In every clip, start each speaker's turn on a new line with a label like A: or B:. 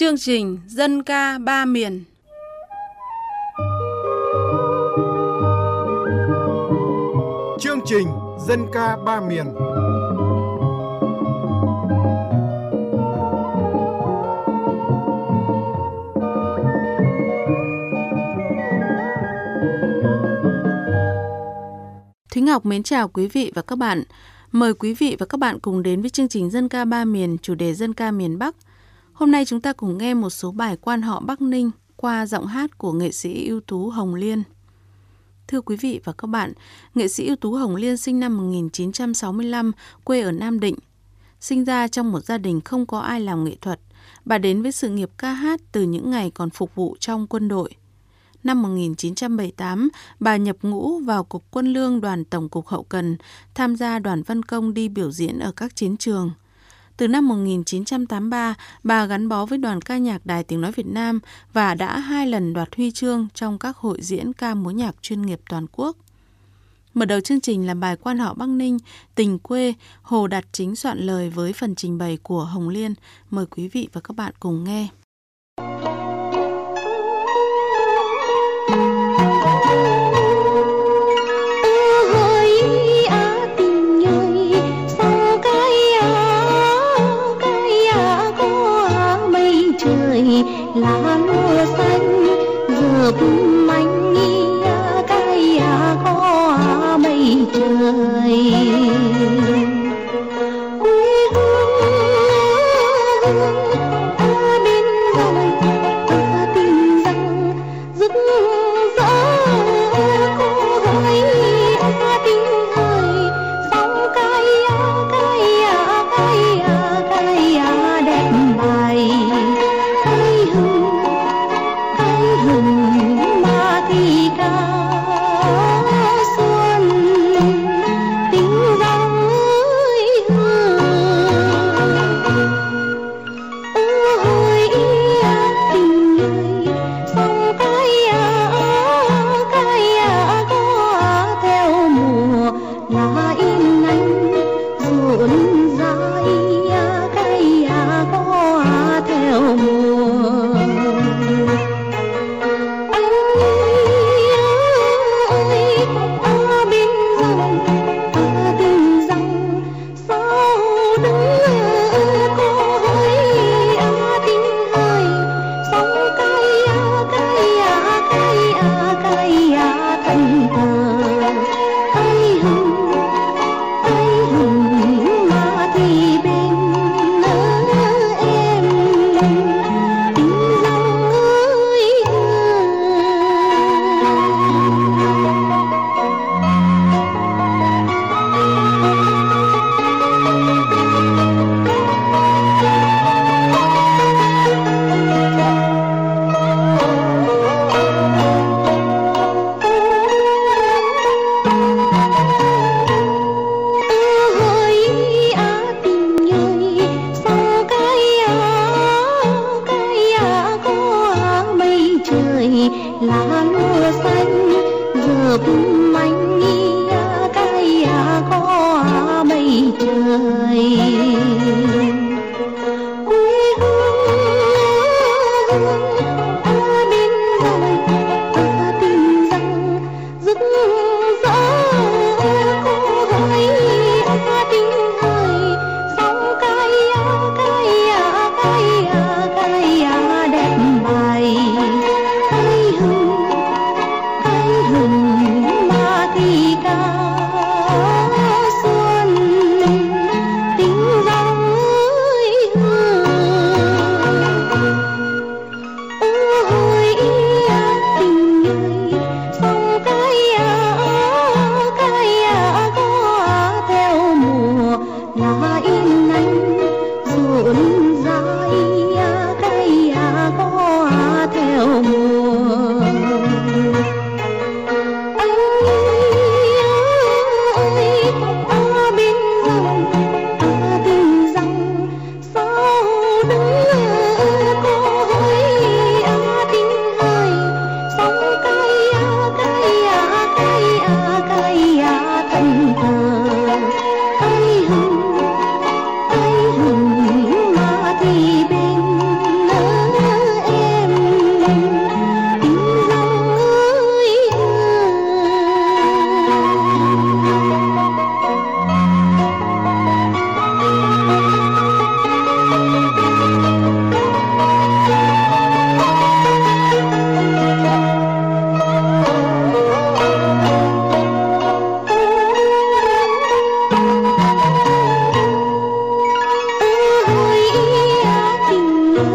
A: Chương trình Dân ca ba miền.
B: Chương trình Dân ca ba miền.
A: Thúy Ngọc mến chào quý vị và các bạn. Mời quý vị và các bạn cùng đến với chương trình Dân ca ba miền, chủ đề Dân ca miền Bắc. Hôm nay chúng ta cùng nghe một số bài quan họ Bắc Ninh qua giọng hát của nghệ sĩ ưu tú Hồng Liên. Thưa quý vị và các bạn, nghệ sĩ ưu tú Hồng Liên sinh năm 1965, quê ở Nam Định. Sinh ra trong một gia đình không có ai làm nghệ thuật, bà đến với sự nghiệp ca hát từ những ngày còn phục vụ trong quân đội. Năm 1978, bà nhập ngũ vào Cục Quân lương Đoàn Tổng cục Hậu cần, tham gia đoàn văn công đi biểu diễn ở các chiến trường. Từ năm 1983, bà gắn bó với Đoàn ca nhạc Đài Tiếng nói Việt Nam và đã 2 lần đoạt huy chương trong các hội diễn ca múa nhạc chuyên nghiệp toàn quốc. Mở đầu chương trình là bài quan họ Bắc Ninh, Tình quê, Hồ Đạt Chính soạn lời với phần trình bày của Hồng Liên. Mời quý vị và các bạn cùng nghe.
C: Lá lúa xanh giờ manh cây có mây trời, quê hương ở bên rồi tình rằng rực rỡ cô hỡi tình hỡi sóng cây đẹp bài. Lá lúa xanh giờ manh cây có mây trời, quê hương ở bên rồi tình rằng rực rỡ cô hỡi tình hỡi sóng cây đẹp bài. Hãy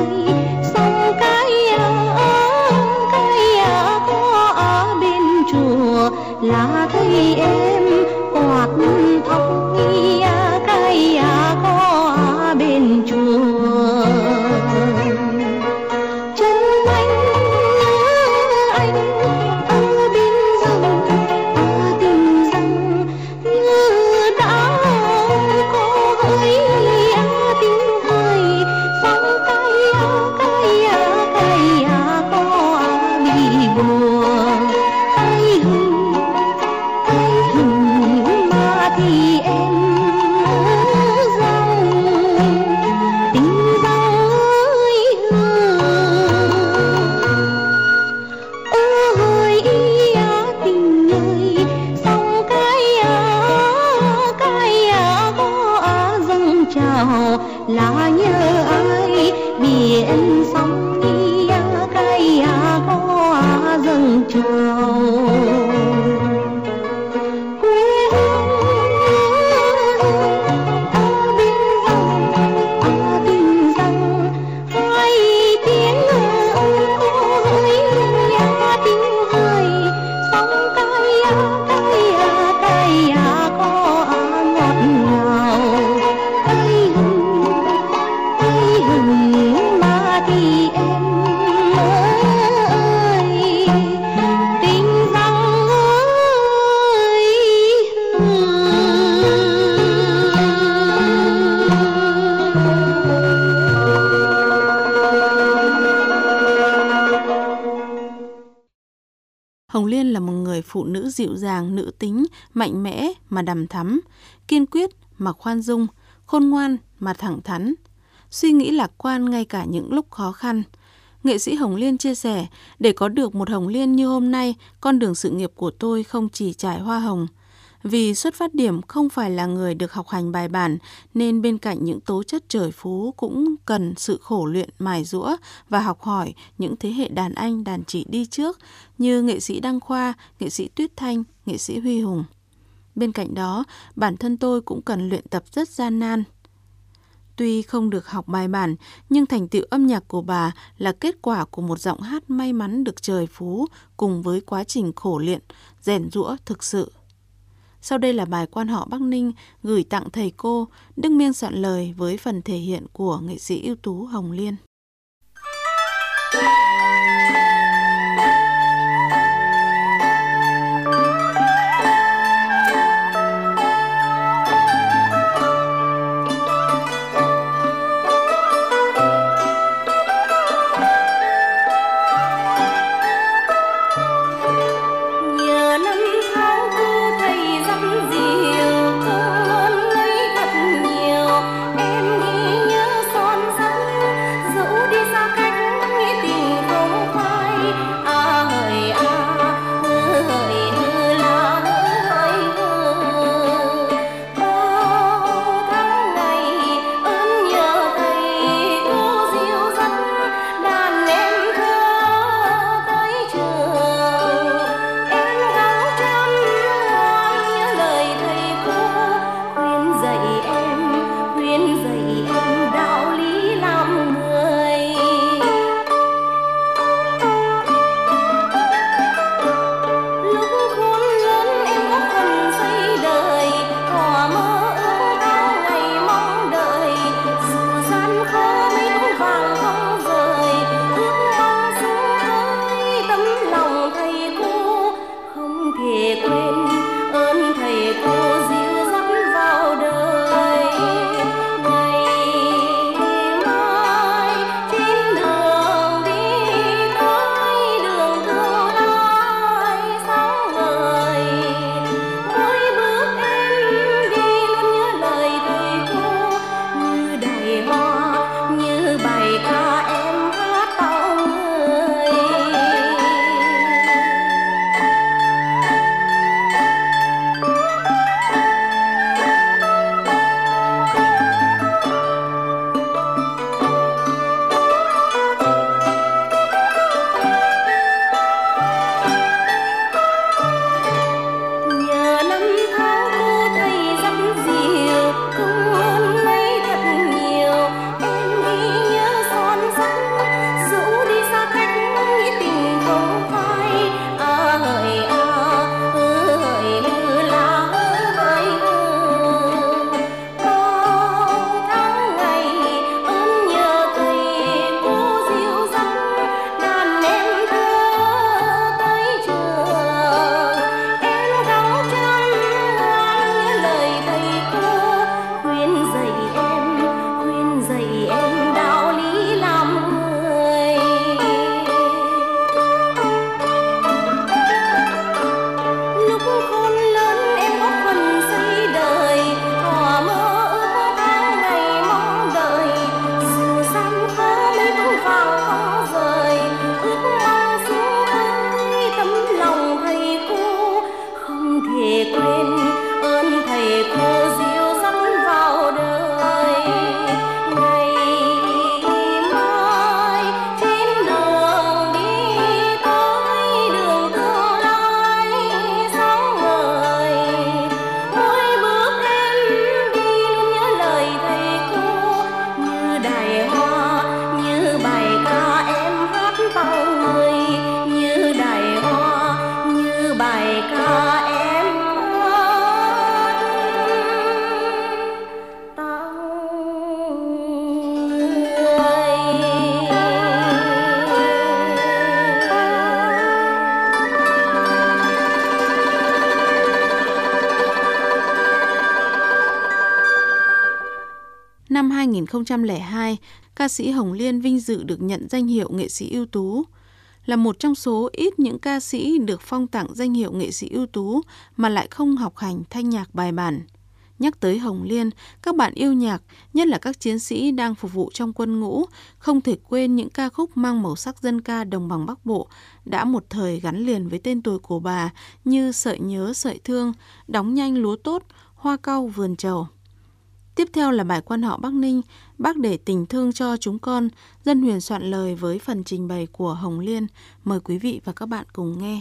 C: xong cái có ở bên chùa là thấy em quạt thóc nghi, cái có ở bên chùa. Chân anh ở bên rừng tìm rằng như đã có hơi tiếng hơi, xong cái có bị buồn. Cái hừng mà thì em dòng tình dòng ơi ơi tình ơi, xong cái có dâng trào là nhớ ai biển sóng đi, cái có dâng trào. Quê hương ở bên dòng tình rằng hai tiếng ơi tiếng hơi, xong cái có ngọt ngào. Cái hừng mà thì em ơi tình rằng
A: Hồng Liên là một người phụ nữ dịu dàng, nữ tính, mạnh mẽ mà đằm thắm, kiên quyết mà khoan dung, khôn ngoan mà thẳng thắn, suy nghĩ lạc quan ngay cả những lúc khó khăn. Nghệ sĩ Hồng Liên chia sẻ, để có được một Hồng Liên như hôm nay, con đường sự nghiệp của tôi không chỉ trải hoa hồng. Vì xuất phát điểm không phải là người được học hành bài bản, nên bên cạnh những tố chất trời phú cũng cần sự khổ luyện mài giũa và học hỏi những thế hệ đàn anh đàn chị đi trước như nghệ sĩ Đăng Khoa, nghệ sĩ Tuyết Thanh, nghệ sĩ Huy Hùng. Bên cạnh đó, bản thân tôi cũng cần luyện tập rất gian nan. Tuy không được học bài bản, nhưng thành tựu âm nhạc của bà là kết quả của một giọng hát may mắn được trời phú cùng với quá trình khổ luyện, rèn giũa thực sự. Sau đây là bài quan họ Bắc Ninh gửi tặng thầy cô, Đức Miên soạn lời với phần thể hiện của nghệ sĩ ưu tú Hồng Liên.
C: em ghi nhớ son sắt, dẫu đi xa cách nghĩ tình
A: 2002, ca sĩ Hồng Liên vinh dự được nhận danh hiệu nghệ sĩ ưu tú. Là một trong số ít những ca sĩ được phong tặng danh hiệu nghệ sĩ ưu tú mà lại không học hành thanh nhạc bài bản. Nhắc tới Hồng Liên, các bạn yêu nhạc, nhất là các chiến sĩ đang phục vụ trong quân ngũ, không thể quên những ca khúc mang màu sắc dân ca đồng bằng Bắc Bộ đã một thời gắn liền với tên tuổi của bà như Sợi nhớ sợi thương, Đóng nhanh lúa tốt, Hoa cau vườn trầu. Tiếp theo là bài quan họ Bắc Ninh, Bác để tình thương cho chúng con, Dân Huyền soạn lời với phần trình bày của Hồng Liên. Mời quý vị và các bạn cùng nghe.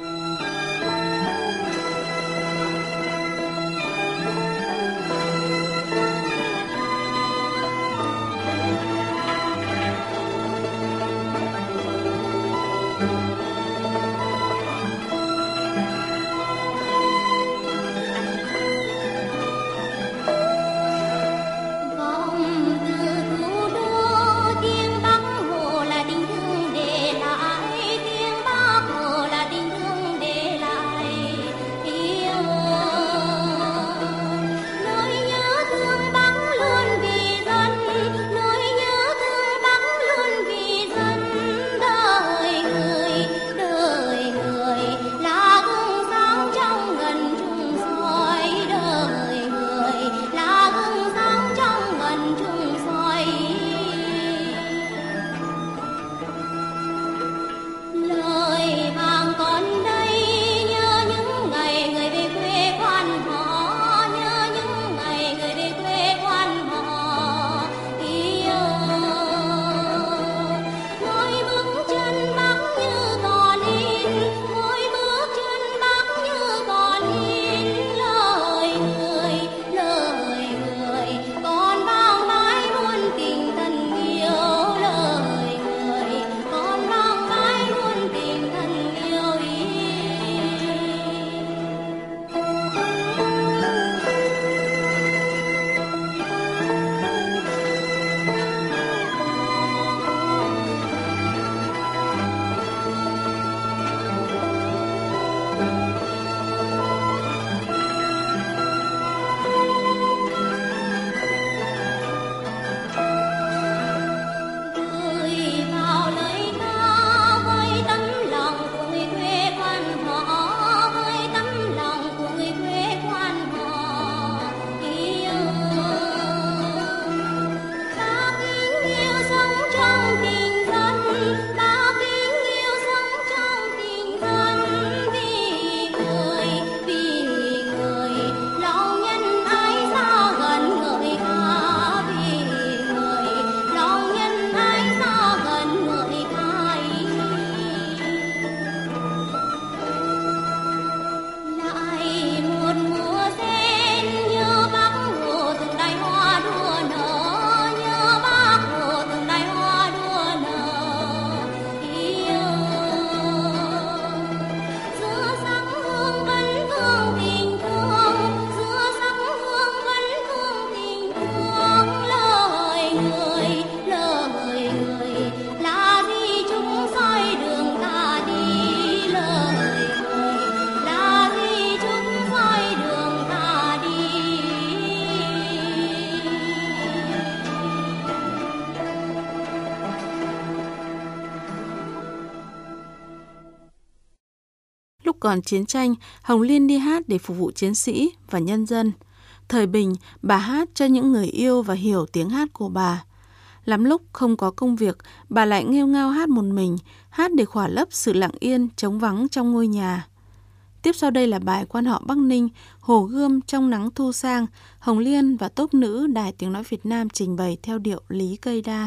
A: Lúc còn chiến tranh, Hồng Liên đi hát để phục vụ chiến sĩ và nhân dân. Thời bình, bà hát cho những người yêu và hiểu tiếng hát của bà. Lắm lúc không có công việc, bà lại nghêu ngao hát một mình, hát để khỏa lấp sự lặng yên, trống vắng trong ngôi nhà. Tiếp sau đây là bài quan họ Bắc Ninh, Hồ Gươm trong nắng thu sang, Hồng Liên và tốp nữ Đài Tiếng Nói Việt Nam trình bày theo điệu Lý Cây Đa.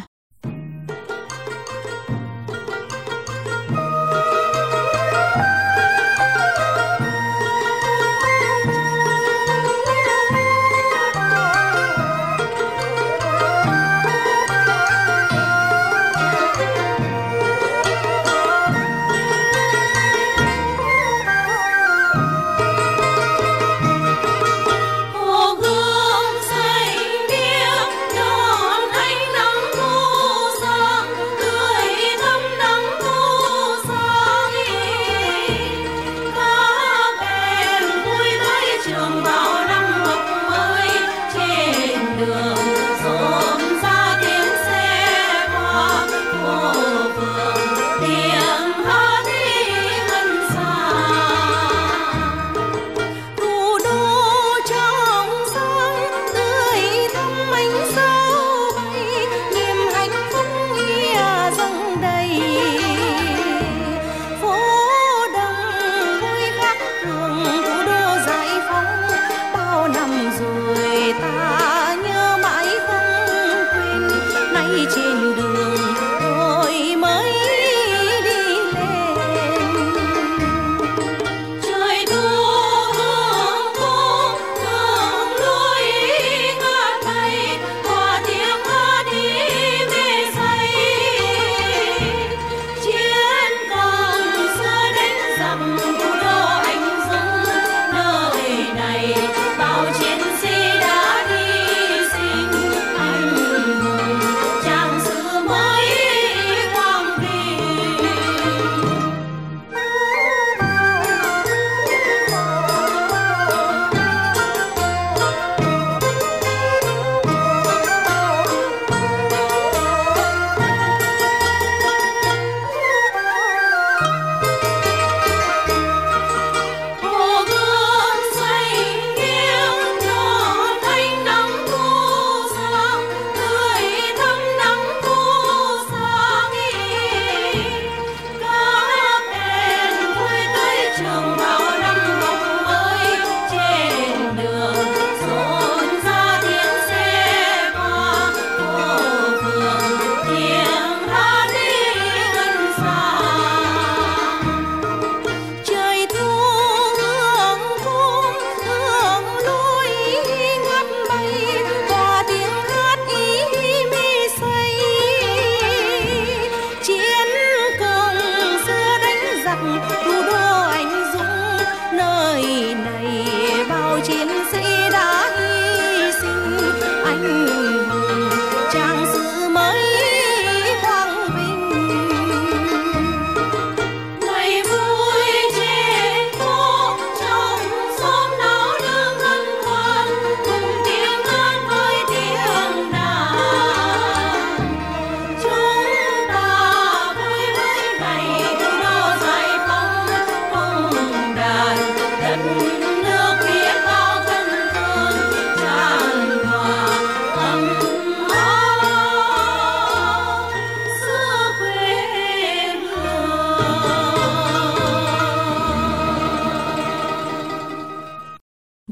D: Hồ Gươm xanh biếc đón ánh nắng thu.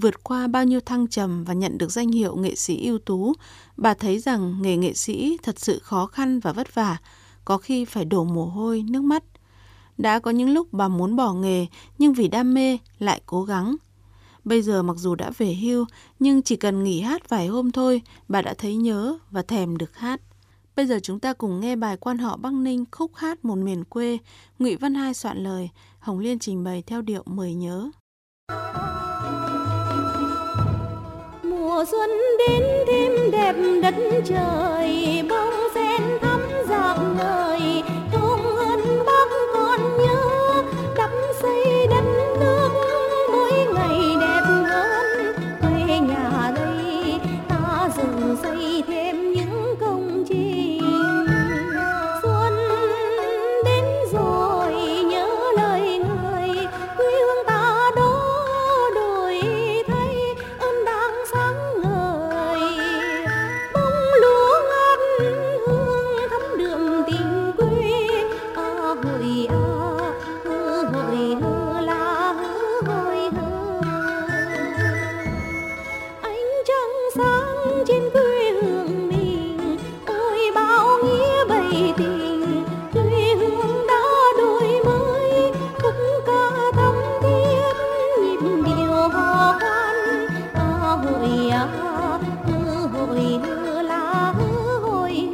A: Vượt qua bao nhiêu thăng trầm và nhận được danh hiệu nghệ sĩ ưu tú, bà thấy rằng nghề nghệ sĩ thật sự khó khăn và vất vả, có khi phải đổ mồ hôi, nước mắt. Đã có những lúc bà muốn bỏ nghề, nhưng vì đam mê lại cố gắng. Bây giờ mặc dù đã về hưu, nhưng chỉ cần nghỉ hát vài hôm thôi, bà đã thấy nhớ và thèm được hát. Bây giờ chúng ta cùng nghe bài quan họ Bắc Ninh khúc hát một miền quê, Ngụy Văn Hai soạn lời, Hồng Liên trình bày theo điệu Mời Nhớ.
C: Mùa xuân đến thêm đẹp đất trời, bông sen thắm rạng ngời, thơm hơn Bắc còn nhớ, đắm say đất nước mỗi ngày đẹp hơn. Quê nhà đây ta dựng xây thêm những công trình. Xuân đến rồi nhớ lời người, quê hương ta đó đổi thay ơn đang sáng ngời. Bông lúa ngát hương thắm đượm tình quê, hội hội la hội ánh trăng sáng trên quê hương mình, ôi bao nghĩa bày tình. Quê hương đã đổi mới, khúc ca thắm thiết nhịp điệu hò khoan. Hội hội la hội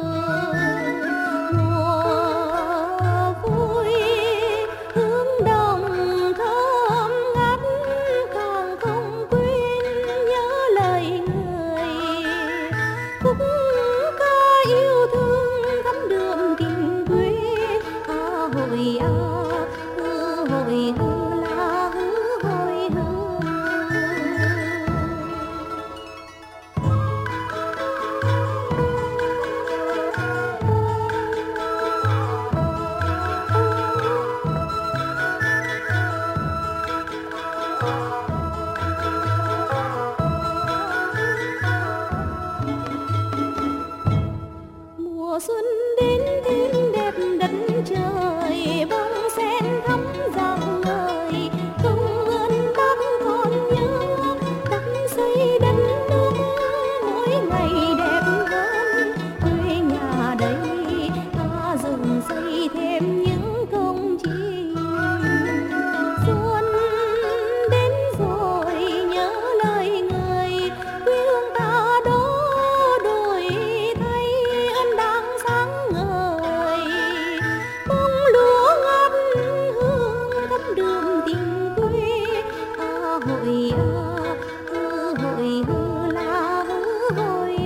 C: mùa vui hương đồng thơm ngát, càng không quên nhớ lời người. Khúc ca yêu thương thắm đượm tình quê, hội hội la hội mùa xuân đến thêm đẹp đất trời, bông sen thắm rạng ngời, công ơn Bác còn nhớ, đắm say đất nước mỗi ngày đẹp hơn. Quê nhà đây ta dựng xây thêm những công trình. Xuân đến rồi nhớ lời người, quê hương ta đó đổi thay ơn đang sáng ngời. Bông lúa ngát hương thắm đượm tình quê, hội hội la hội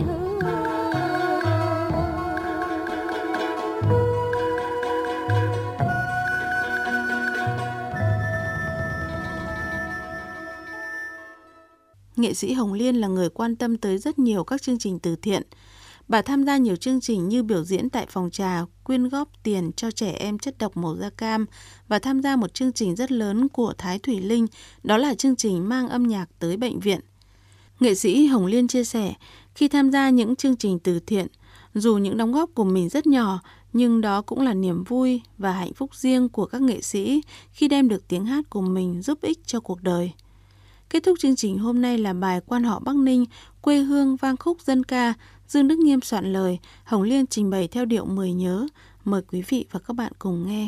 A: Nghệ sĩ Hồng Liên là người quan tâm tới rất nhiều các chương trình từ thiện. Bà tham gia nhiều chương trình như biểu diễn tại phòng trà, quyên góp tiền cho trẻ em chất độc màu da cam và tham gia một chương trình rất lớn của Thái Thủy Linh, đó là chương trình mang âm nhạc tới bệnh viện. Nghệ sĩ Hồng Liên chia sẻ, khi tham gia những chương trình từ thiện, dù những đóng góp của mình rất nhỏ, nhưng đó cũng là niềm vui và hạnh phúc riêng của các nghệ sĩ khi đem được tiếng hát của mình giúp ích cho cuộc đời. Kết thúc chương trình hôm nay là bài quan họ Bắc Ninh, quê hương vang khúc dân ca, Dương Đức Nghiêm soạn lời, Hồng Liên trình bày theo điệu Mời Nhớ. Mời quý vị và các bạn cùng nghe.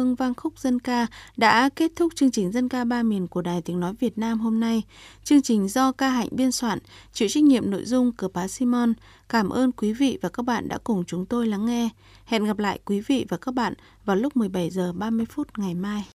A: Hương vang khúc dân ca đã kết thúc chương trình Dân ca ba miền của Đài Tiếng Nói Việt Nam hôm nay. Chương trình do Ca Hạnh biên soạn, chịu trách nhiệm nội dung của Bá Simon. Cảm ơn quý vị và các bạn đã cùng chúng tôi lắng nghe. Hẹn gặp lại quý vị và các bạn vào lúc 17 giờ 30 phút ngày mai.